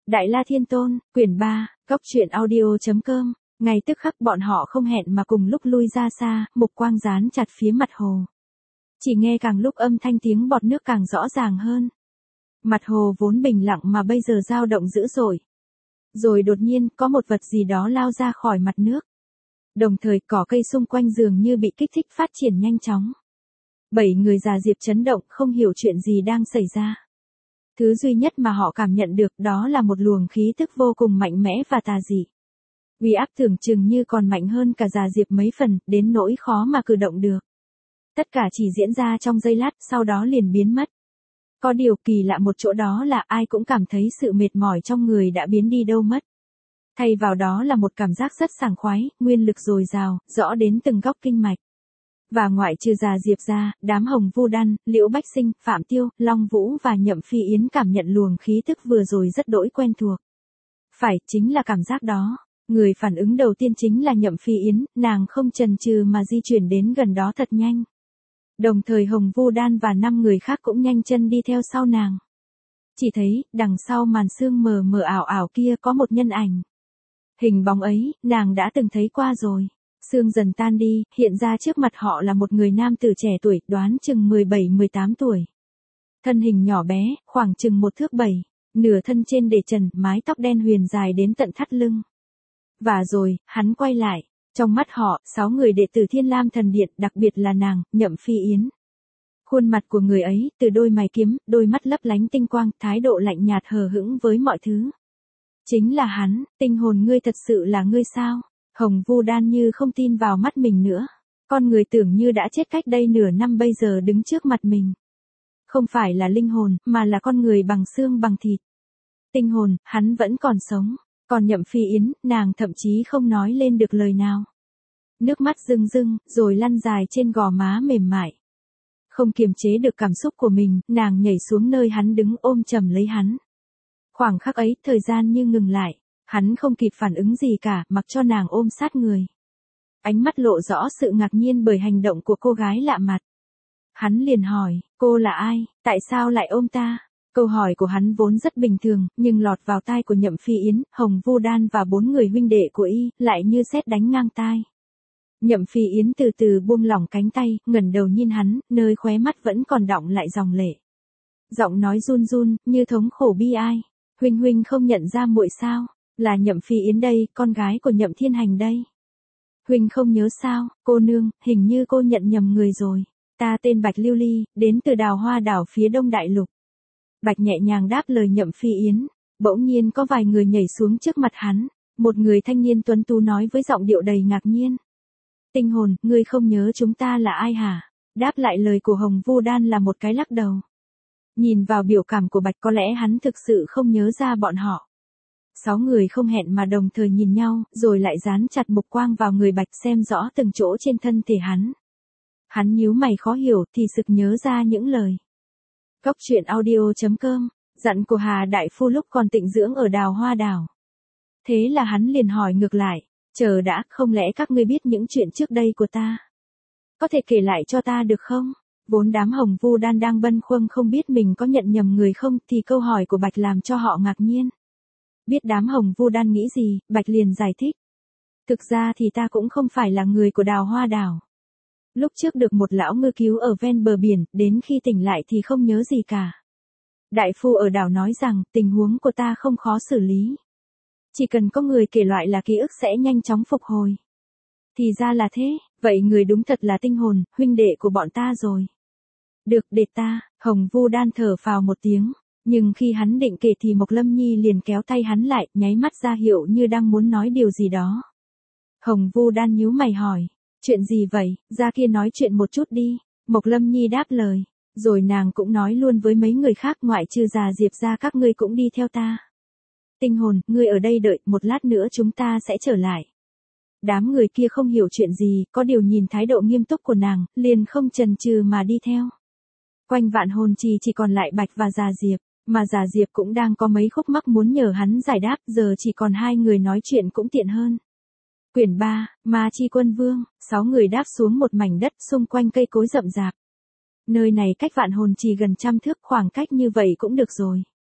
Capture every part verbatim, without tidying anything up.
Đại La Thiên Tôn, quyển ba, góc truyện audio.com, ngay tức khắc bọn họ không hẹn mà cùng lúc lui ra xa, mục quang dán chặt phía mặt hồ. Chỉ nghe càng lúc âm thanh tiếng bọt nước càng rõ ràng hơn. Mặt hồ vốn bình lặng mà bây giờ dao động dữ dội. Rồi đột nhiên có một vật gì đó lao ra khỏi mặt nước. Đồng thời cỏ cây xung quanh dường như bị kích thích phát triển nhanh chóng. Bảy người già Diệp chấn động không hiểu chuyện gì đang xảy ra. Thứ duy nhất mà họ cảm nhận được đó là một luồng khí tức vô cùng mạnh mẽ và tà dị. Uy áp tưởng chừng như còn mạnh hơn cả già Diệp mấy phần, đến nỗi khó mà cử động được. Tất cả chỉ diễn ra trong giây lát, sau đó liền biến mất. Có điều kỳ lạ một chỗ đó là ai cũng cảm thấy sự mệt mỏi trong người đã biến đi đâu mất. Thay vào đó là một cảm giác rất sảng khoái, nguyên lực dồi dào, rõ đến từng góc kinh mạch. Và ngoại trừ già Diệp ra, đám Hồng Vu Đan, Liễu Bách Sinh, Phạm Tiêu, Long Vũ và Nhậm Phi Yến cảm nhận luồng khí tức vừa rồi rất đỗi quen thuộc. Phải, chính là cảm giác đó. Người phản ứng đầu tiên chính là Nhậm Phi Yến, nàng không chần chừ mà di chuyển đến gần đó thật nhanh. Đồng thời Hồng Vu Đan và năm người khác cũng nhanh chân đi theo sau nàng. Chỉ thấy, đằng sau màn sương mờ mờ ảo ảo kia có một nhân ảnh. Hình bóng ấy, nàng đã từng thấy qua rồi. Sương dần tan đi, hiện ra trước mặt họ là một người nam tử trẻ tuổi, đoán chừng mười bảy mười tám tuổi. Thân hình nhỏ bé, khoảng chừng một thước bảy, nửa thân trên để trần, mái tóc đen huyền dài đến tận thắt lưng. Và rồi, hắn quay lại, trong mắt họ, sáu người đệ tử Thiên Lam Thần Điện, đặc biệt là nàng, Nhậm Phi Yến. Khuôn mặt của người ấy, từ đôi mày kiếm, đôi mắt lấp lánh tinh quang, thái độ lạnh nhạt hờ hững với mọi thứ. Chính là hắn, tinh hồn ngươi thật sự là ngươi sao? Hồng Vu Đan như không tin vào mắt mình nữa. Con người tưởng như đã chết cách đây nửa năm bây giờ đứng trước mặt mình. Không phải là linh hồn, mà là con người bằng xương bằng thịt. Tinh hồn, hắn vẫn còn sống. Còn Nhậm Phi Yến, nàng thậm chí không nói lên được lời nào. Nước mắt rưng rưng, rồi lăn dài trên gò má mềm mại. Không kiềm chế được cảm xúc của mình, nàng nhảy xuống nơi hắn đứng ôm chầm lấy hắn. Khoảng khắc ấy, thời gian như ngừng lại. Hắn không kịp phản ứng gì cả, mặc cho nàng ôm sát người. Ánh mắt lộ rõ sự ngạc nhiên bởi hành động của cô gái lạ mặt. Hắn liền hỏi, cô là ai, tại sao lại ôm ta? Câu hỏi của hắn vốn rất bình thường, nhưng lọt vào tai của Nhậm Phi Yến, Hồng Vu Đan và bốn người huynh đệ của y, lại như sét đánh ngang tai. Nhậm Phi Yến từ từ buông lỏng cánh tay, ngẩng đầu nhìn hắn, nơi khóe mắt vẫn còn đọng lại dòng lệ. Giọng nói run run, như thống khổ bi ai. Huynh huynh không nhận ra muội sao? Là Nhậm Phi Yến đây, con gái của Nhậm Thiên Hành đây. Huynh không nhớ sao, cô nương, hình như cô nhận nhầm người rồi. Ta tên Bạch Lưu Ly, đến từ Đào Hoa đảo phía đông đại lục. Bạch nhẹ nhàng đáp lời Nhậm Phi Yến. Bỗng nhiên có vài người nhảy xuống trước mặt hắn. Một người thanh niên tuấn tú nói với giọng điệu đầy ngạc nhiên. Tinh hồn, ngươi không nhớ chúng ta là ai hả? Đáp lại lời của Hồng Vu Đan là một cái lắc đầu. Nhìn vào biểu cảm của Bạch có lẽ hắn thực sự không nhớ ra bọn họ. Sáu người không hẹn mà đồng thời nhìn nhau, rồi lại dán chặt mục quang vào người Bạch xem rõ từng chỗ trên thân thể hắn. Hắn nhíu mày khó hiểu thì sực nhớ ra những lời. Góc truyện audio.com, dặn của Hà Đại Phu lúc còn tịnh dưỡng ở Đào Hoa đảo. Thế là hắn liền hỏi ngược lại, chờ đã, không lẽ các ngươi biết những chuyện trước đây của ta? Có thể kể lại cho ta được không? Vốn đám Hồng Vu Đan đang bâng khuâng không biết mình có nhận nhầm người không, thì câu hỏi của Bạch làm cho họ ngạc nhiên. Biết đám Hồng Vu Đan nghĩ gì, Bạch liền giải thích. Thực ra thì ta cũng không phải là người của Đào Hoa đảo. Lúc trước được một lão ngư cứu ở ven bờ biển, đến khi tỉnh lại thì không nhớ gì cả. Đại phu ở đảo nói rằng, tình huống của ta không khó xử lý. Chỉ cần có người kể lại là ký ức sẽ nhanh chóng phục hồi. Thì ra là thế, vậy người đúng thật là tinh hồn, huynh đệ của bọn ta rồi. Được, để ta, Hồng Vu Đan thở phào một tiếng. Nhưng khi hắn định kể thì Mộc Lâm Nhi liền kéo tay hắn lại, nháy mắt ra hiệu như đang muốn nói điều gì đó. Hồng Vu Đan nhíu mày hỏi, chuyện gì vậy, ra kia nói chuyện một chút đi. Mộc Lâm Nhi đáp lời, rồi nàng cũng nói luôn với mấy người khác ngoại trừ già Diệp ra các ngươi cũng đi theo ta. Tinh hồn, ngươi ở đây đợi, một lát nữa chúng ta sẽ trở lại. Đám người kia không hiểu chuyện gì, có điều nhìn thái độ nghiêm túc của nàng, liền không chần chừ mà đi theo. Quanh Vạn Hồn Trì chỉ còn lại Bạch và già Diệp. Mà già Diệp cũng đang có mấy khúc mắc muốn nhờ hắn giải đáp, giờ chỉ còn hai người nói chuyện cũng tiện hơn. Quyển ba, Ma Chi Quân Vương, sáu người đáp xuống một mảnh đất xung quanh cây cối rậm rạp. Nơi này cách Vạn Hồn Trì gần trăm thước, khoảng cách như vậy cũng được rồi.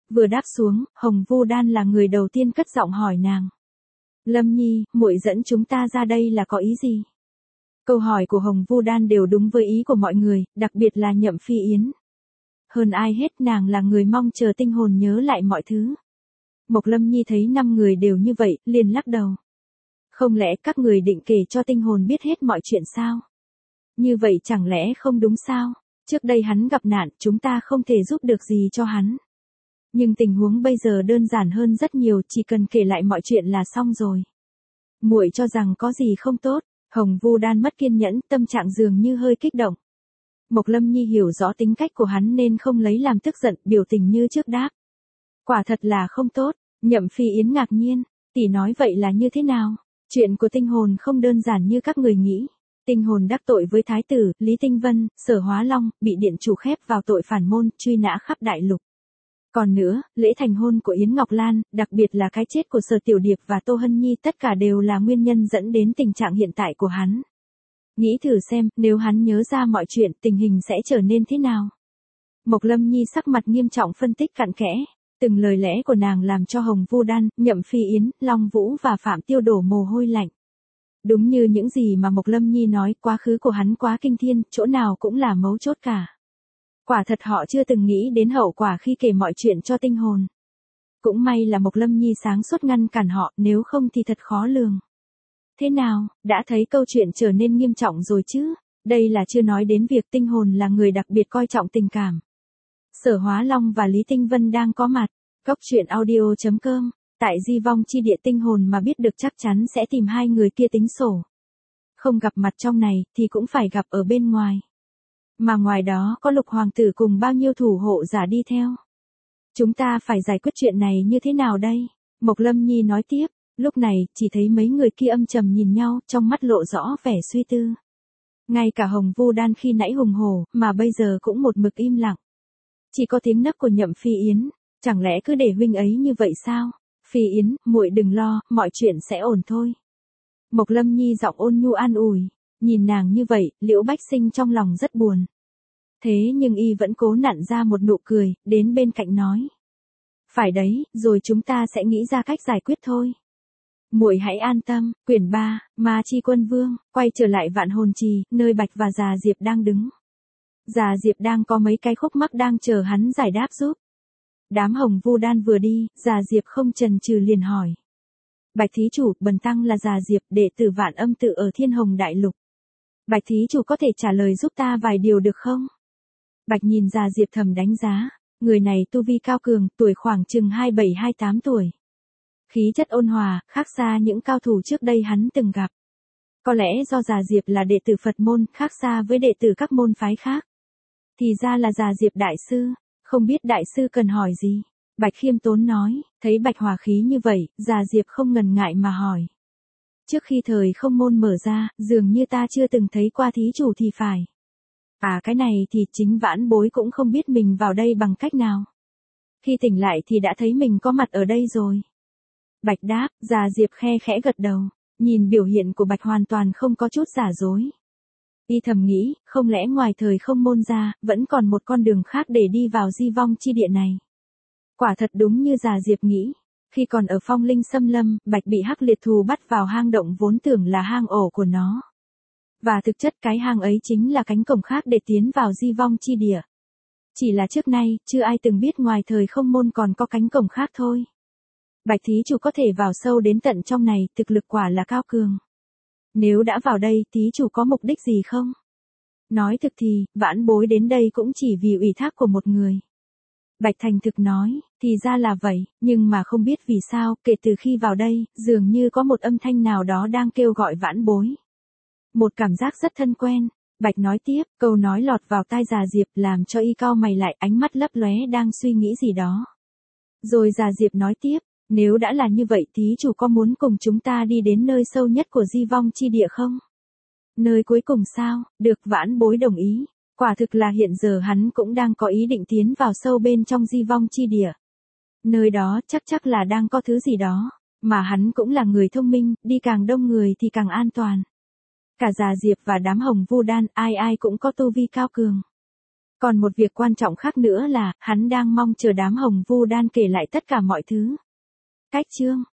vừa đáp xuống, Hồng Vu Đan là người đầu tiên cất giọng hỏi nàng. Lâm Nhi, muội dẫn chúng ta ra đây là có ý gì? Câu hỏi của Hồng Vu Đan đều đúng với ý của mọi người, đặc biệt là Nhậm Phi Yến. Hơn ai hết nàng là người mong chờ tinh hồn nhớ lại mọi thứ. Mộc Lâm Nhi thấy năm người đều như vậy, liền lắc đầu. Không lẽ các người định kể cho tinh hồn biết hết mọi chuyện sao? Như vậy chẳng lẽ không đúng sao? Trước đây hắn gặp nạn, chúng ta không thể giúp được gì cho hắn. Nhưng tình huống bây giờ đơn giản hơn rất nhiều, chỉ cần kể lại mọi chuyện là xong rồi. Muội cho rằng có gì không tốt? Hồng Vu Đan mất kiên nhẫn, tâm trạng dường như hơi kích động. Mộc Lâm Nhi hiểu rõ tính cách của hắn nên không lấy làm tức giận, biểu tình như trước đáp. Quả thật là không tốt. Nhậm Phi Yến ngạc nhiên, tỷ nói vậy là như thế nào? Chuyện của tinh hồn không đơn giản như các người nghĩ. Tinh hồn đắc tội với Thái tử, Lý Tinh Vân, Sở Hóa Long, bị điện chủ khép vào tội phản môn, truy nã khắp đại lục. Còn nữa, lễ thành hôn của Yến Ngọc Lan, đặc biệt là cái chết của Sở Tiểu Điệp và Tô Hân Nhi tất cả đều là nguyên nhân dẫn đến tình trạng hiện tại của hắn. Nghĩ thử xem, nếu hắn nhớ ra mọi chuyện, tình hình sẽ trở nên thế nào? Mộc Lâm Nhi sắc mặt nghiêm trọng phân tích cặn kẽ. Từng lời lẽ của nàng làm cho Hồng Vu Đan, Nhậm Phi Yến, Long Vũ và Phạm Tiêu đổ mồ hôi lạnh. Đúng như những gì mà Mộc Lâm Nhi nói, quá khứ của hắn quá kinh thiên, chỗ nào cũng là mấu chốt cả. Quả thật họ chưa từng nghĩ đến hậu quả khi kể mọi chuyện cho tinh hồn. Cũng may là Mộc Lâm Nhi sáng suốt ngăn cản họ, nếu không thì thật khó lường. Thế nào, đã thấy câu chuyện trở nên nghiêm trọng rồi chứ? Đây là chưa nói đến việc tinh hồn là người đặc biệt coi trọng tình cảm. Sở Hóa Long và Lý Tinh Vân đang có mặt. Cốc truyện audio chấm com. Tại di vong chi địa tinh hồn mà biết được chắc chắn sẽ tìm hai người kia tính sổ. Không gặp mặt trong này thì cũng phải gặp ở bên ngoài. Mà ngoài đó có Lục Hoàng tử cùng bao nhiêu thủ hộ giả đi theo. Chúng ta phải giải quyết chuyện này như thế nào đây? Mộc Lâm Nhi nói tiếp. Lúc này chỉ thấy mấy người kia âm trầm nhìn nhau, trong mắt lộ rõ vẻ suy tư. Ngay cả Hồng Vu Đan khi nãy hùng hổ mà bây giờ cũng một mực im lặng. Chỉ có tiếng nấc của Nhậm Phi Yến, chẳng lẽ cứ để huynh ấy như vậy sao? Phi Yến, muội đừng lo, mọi chuyện sẽ ổn thôi. Mộc Lâm Nhi giọng ôn nhu an ủi, nhìn nàng như vậy, Liễu Bách Sinh trong lòng rất buồn. Thế nhưng y vẫn cố nặn ra một nụ cười, đến bên cạnh nói. Phải đấy, rồi chúng ta sẽ nghĩ ra cách giải quyết thôi. Muội hãy an tâm. Quyển ba, Ma Chi Quân Vương, quay trở lại Vạn Hồn Trì, nơi Bạch và Già Diệp đang đứng. Già Diệp đang có mấy cái khúc mắc đang chờ hắn giải đáp giúp. Đám Hồng Vu Đan vừa đi, Già Diệp không chần chừ liền hỏi. Bạch thí chủ, bần tăng là Già Diệp, đệ tử Vạn Âm tự ở Thiên Hồng Đại Lục. Bạch thí chủ có thể trả lời giúp ta vài điều được không? Bạch nhìn Già Diệp thầm đánh giá, người này tu vi cao cường, tuổi khoảng chừng hai mươi bảy hai mươi tám tuổi. Khí chất ôn hòa, khác xa những cao thủ trước đây hắn từng gặp. Có lẽ do Già Diệp là đệ tử Phật môn, khác xa với đệ tử các môn phái khác. Thì ra là Già Diệp đại sư, không biết đại sư cần hỏi gì? Bạch khiêm tốn nói, thấy Bạch hòa khí như vậy, Già Diệp không ngần ngại mà hỏi. Trước khi thời không môn mở ra, dường như ta chưa từng thấy qua thí chủ thì phải. À cái này thì chính vãn bối cũng không biết mình vào đây bằng cách nào. Khi tỉnh lại thì đã thấy mình có mặt ở đây rồi. Bạch đáp, Già Diệp khe khẽ gật đầu, nhìn biểu hiện của Bạch hoàn toàn không có chút giả dối. Y thầm nghĩ, không lẽ ngoài thời không môn ra, vẫn còn một con đường khác để đi vào di vong chi địa này. Quả thật đúng như Già Diệp nghĩ, khi còn ở Phong Linh Xâm Lâm, Bạch bị Hắc Liệt Thù bắt vào hang động vốn tưởng là hang ổ của nó. Và thực chất cái hang ấy chính là cánh cổng khác để tiến vào di vong chi địa. Chỉ là trước nay, chưa ai từng biết ngoài thời không môn còn có cánh cổng khác thôi. Bạch thí chủ có thể vào sâu đến tận trong này, thực lực quả là cao cường. Nếu đã vào đây, thí chủ có mục đích gì không? Nói thực thì, vãn bối đến đây cũng chỉ vì ủy thác của một người. Bạch thành thực nói, thì ra là vậy, nhưng mà không biết vì sao, kể từ khi vào đây, dường như có một âm thanh nào đó đang kêu gọi vãn bối. Một cảm giác rất thân quen. Bạch nói tiếp, câu nói lọt vào tai Già Diệp làm cho y cau mày lại, ánh mắt lấp lóe đang suy nghĩ gì đó. Rồi Già Diệp nói tiếp, nếu đã là như vậy thí chủ có muốn cùng chúng ta đi đến nơi sâu nhất của di vong chi địa không? Nơi cuối cùng sao? Được, vãn bối đồng ý. Quả thực là hiện giờ hắn cũng đang có ý định tiến vào sâu bên trong di vong chi địa. Nơi đó chắc chắc là đang có thứ gì đó, mà hắn cũng là người thông minh, đi càng đông người thì càng an toàn. Cả Già Diệp và đám Hồng Vu Đan, ai ai cũng có tu vi cao cường. Còn một việc quan trọng khác nữa là, hắn đang mong chờ đám Hồng Vu Đan kể lại tất cả mọi thứ. Cách chương